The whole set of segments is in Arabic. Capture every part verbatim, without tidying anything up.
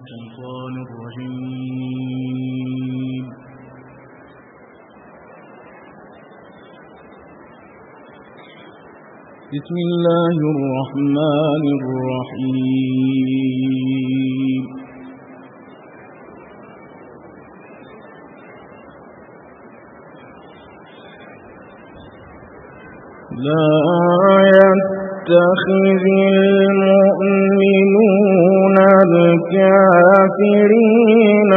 الشيطان الرجيم. بسم الله الرحمن الرحيم. لا يتخذ المؤمنون الكافرين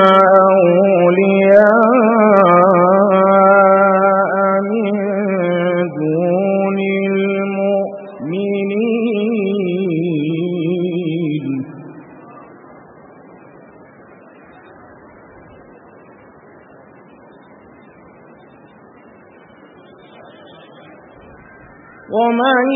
أولياء من دون المؤمنين ومن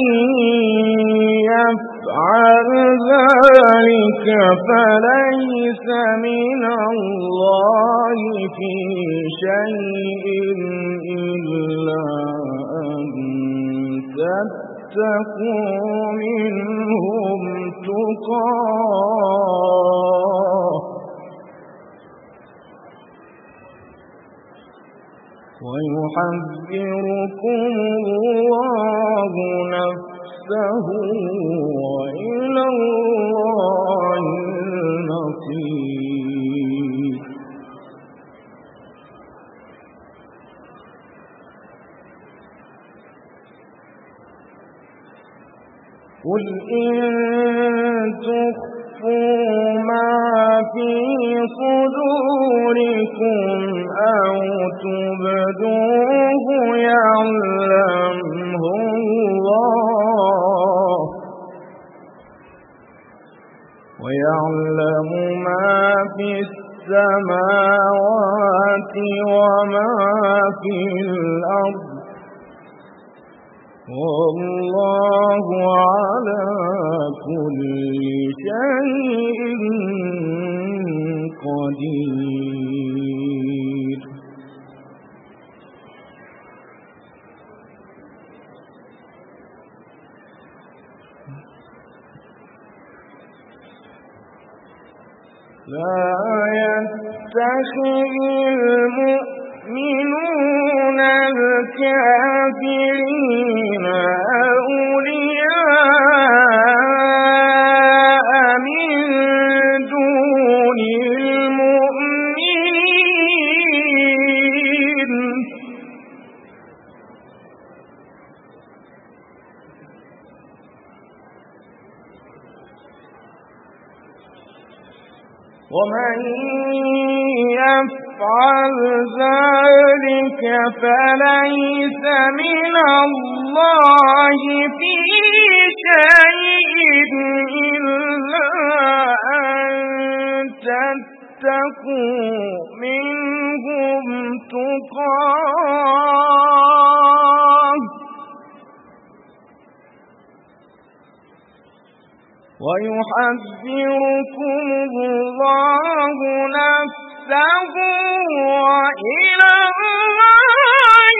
يفعل ذلك فليس من الله في شيء إلا أن تتقوا منهم تقاه ويحذركم الله نفسه وإلى الله المصير. قل إن تخفوا ما في صدوركم أو تبدوه يعلمه الله ويعلم ما في السماوات وما في الأرض والله على كل شيء قدير. لا يتخذ المؤمنون الكافرين أولياء من دون المؤمنين ومن يفعل ذلك فليس من الله في شيء إلا أن تتقوا منهم تقاه ويحذركم الله نفسه وإلى الله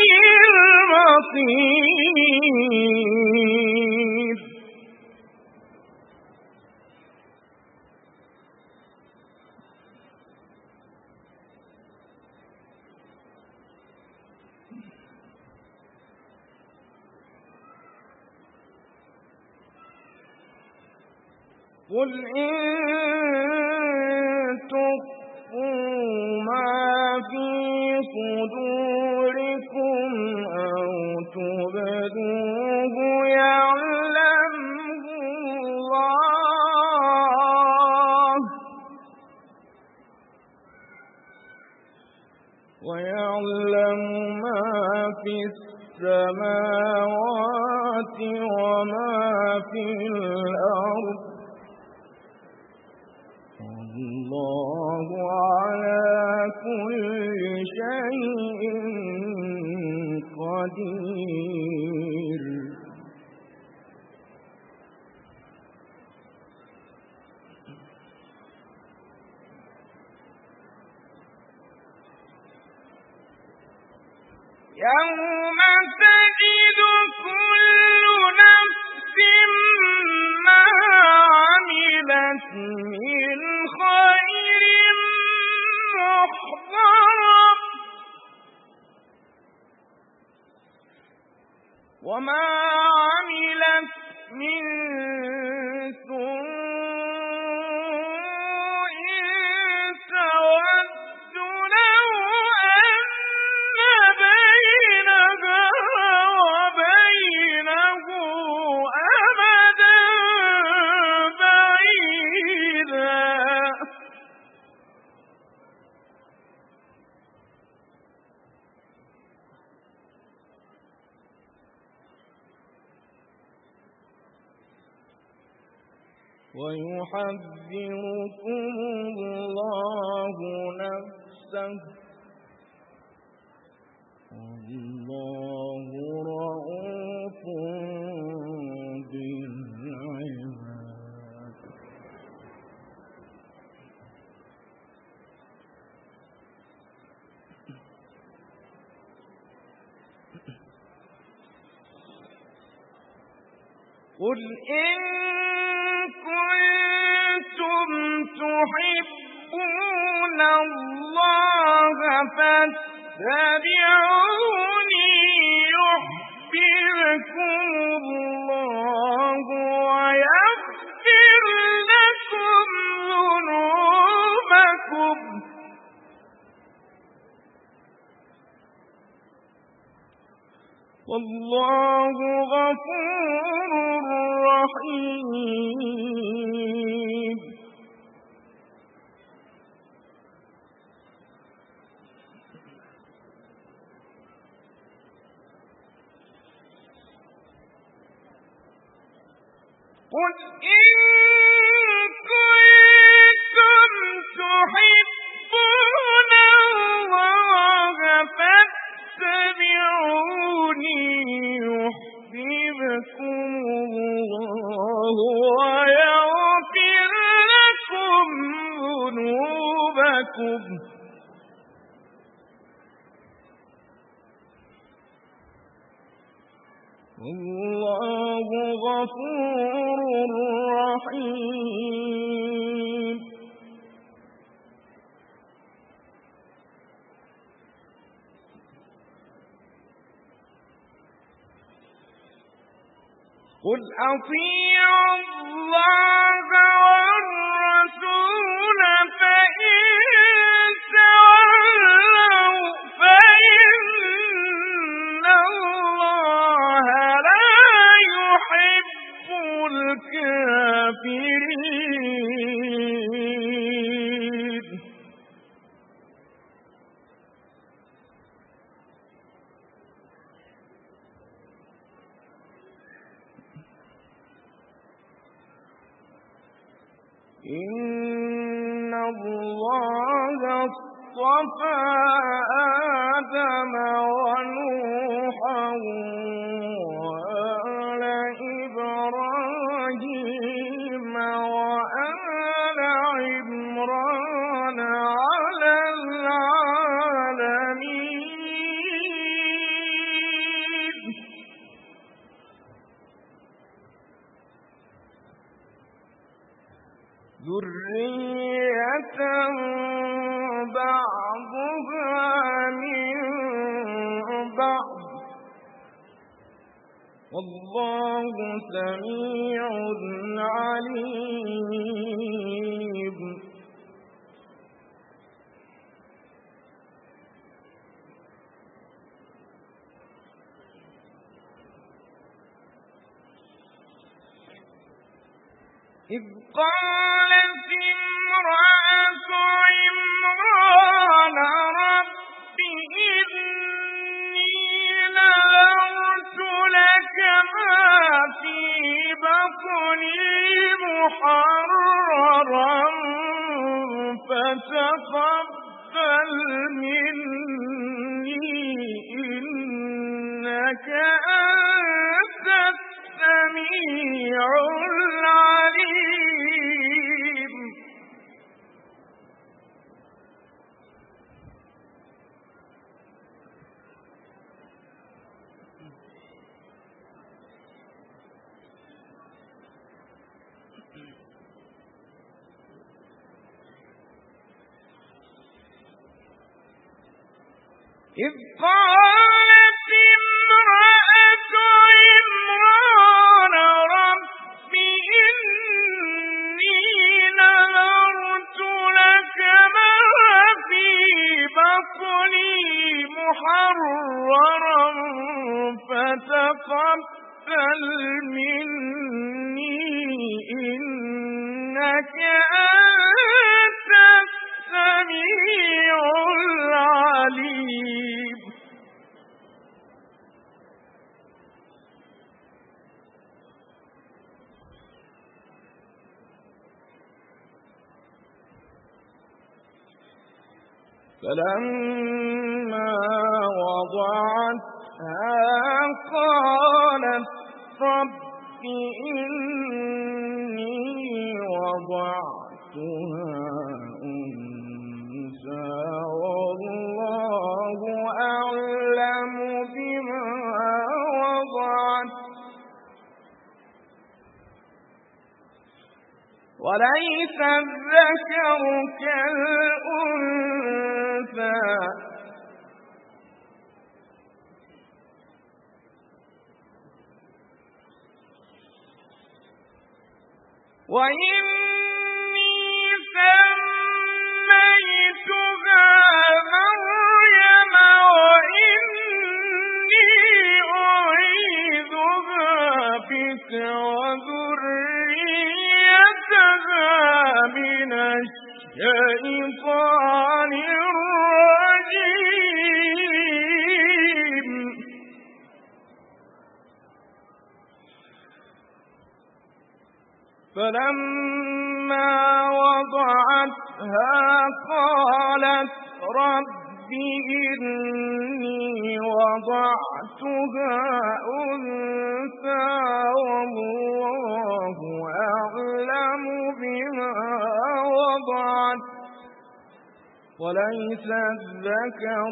المصير. قل إن تخفوا ما في صدوركم أو تبدوه يعلمه الله ويعلم ما في السماوات وما في الأرض والله على كل شيء قدير. يوم تجد كل نفس ما عملت من خير محضرا وما عملت من سوء تود لو أن بينها وبينه أمدا بعيدا ويحذركم الله نفسه والله رءوف بالعباد. قل إن كنتم تحبون الله فاتبعوني يحببكم الله ويغفر لكم ذنوبكم والله غفور رحيم. قل إن كنتم تحبون الله فاتبعوني يحببكم الله ويغفر لكم ذنوبكم والله غفور رحيم. قل أطيعوا الله والرسول فإن تولوا فإن الله لا يحب الكافرين. إن الله اصطفى آدم ونوحا وآل إبراهيم وآل عمران على العالمين. ذرية بعضها من بعض والله سميع عليم. إذ قالت امرأة عمران رب إني نذرت لك ما في بطني محررا فتقبل مني إنك أنت السميع العليم. إذ قالت امرأة عمران رب إني نذرت لك ما في بطني محررا فتقبل مني إنك أنت السميع العليم. فلما وضعتها قالت رب إني وضعتها أنثى والله أعلم بما وضعت وليس الذكر كالأنثى وإني سميتها مريم وإني أعيذها بك وذريتها من الشيطان الرجيم. فلما وضعتها قالت رب إني وضعتها أنثى والله أعلم بما وضعت وليس الذكر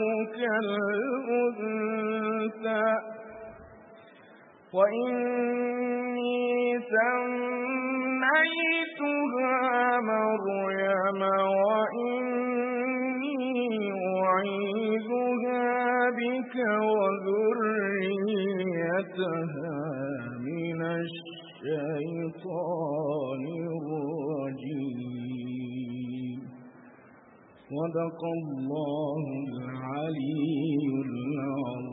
كالأنثى وإني سميتها مريم وإني أعيذها بك وذريتها من الشيطان الرجيم. صدق الله العلي العظيم.